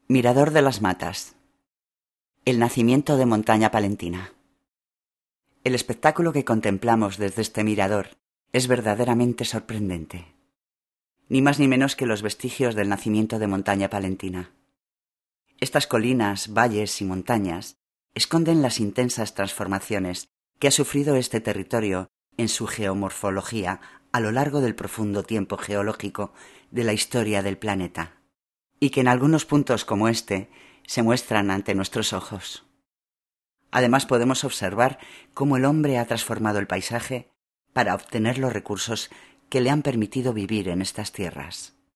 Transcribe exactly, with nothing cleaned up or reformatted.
Mirador de las Matas. El nacimiento de Montaña Palentina. El espectáculo que contemplamos desde este mirador es verdaderamente sorprendente. Ni más ni menos que los vestigios del nacimiento de Montaña Palentina. Estas colinas, valles y montañas esconden las intensas transformaciones que ha sufrido este territorio en su geomorfología a lo largo del profundo tiempo geológico de la historia del planeta, y que en algunos puntos como este se muestran ante nuestros ojos. Además podemos observar cómo el hombre ha transformado el paisaje para obtener los recursos que le han permitido vivir en estas tierras.